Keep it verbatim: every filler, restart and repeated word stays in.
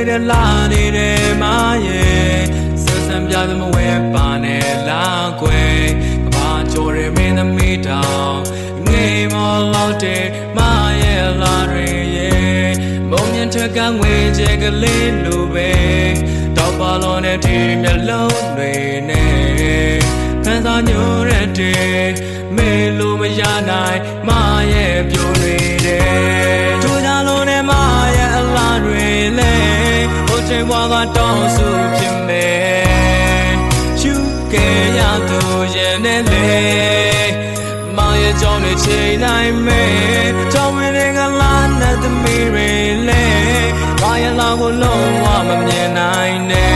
နေတဲ့လာနေတဲ့မရဲ့ဆက်ဆံပြသမဝဲပါနဲ့လာကွယ်ကဘာချိုးရမင်းသမီးတောင်ငေးမောလောက်တဲ့မရဲ့လာတွေရဲ့မုံမြင့်ထက်ကငွေကျဲကလေးလိုပဲတောက်ပါလုံးနဲ့ဒီမျက်လုံးတွေနဲ့ခန်းစားညိုရတဲ့မေလိုမရနိုင်မရဲ့ပြိုနေတယ်ထိုးကြလုံးနဲ့မရဲ့အလားတွေလဲဟိုချိန်ဘွားကတောင်းစုဖြစ်မယ်ရှုခဲ့ရသူရဲ့နဲ့လေမရဲ့ကြောင့်နဲ့ချိန်နိုင်မယ်ကြောင့်မင်းကလာနဲ့သမီးတွေလဲမရဲ့လာကိုလုံးဝမမြင်နိုင်နဲ့